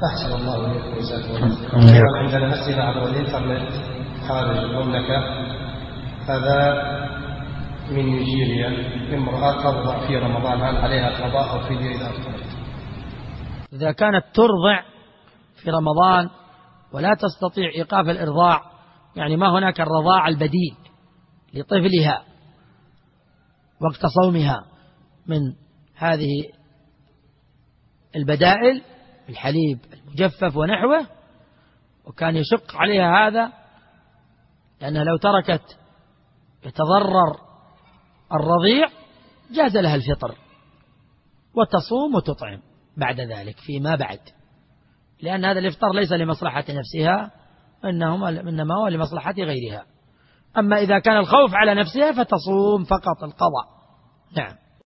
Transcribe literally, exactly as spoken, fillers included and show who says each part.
Speaker 1: أحسن الله إليكم وجزاكم الله خيرا. عندنا أسئلة عبر الإنترنت خارج المملكة. هذا من نيجيريا، امرأة ترضع في رمضان، هل عليها قضاء أو فدية إذا أفطرت؟
Speaker 2: إذا كانت ترضع في رمضان ولا تستطيع إيقاف الإرضاع، يعني ما هناك الرضاع البديل لطفلها وقت صومها من هذه البدائل، الحليب المجفف ونحوه، وكان يشق عليها هذا، لأنها لو تركت يتضرر الرضيع، جاز لها الفطر وتصوم وتطعم بعد ذلك فيما بعد، لأن هذا الإفطار ليس لمصلحة نفسها، إنما هو لمصلحة غيرها. أما إذا كان الخوف على نفسها فتصوم فقط القضاء. نعم.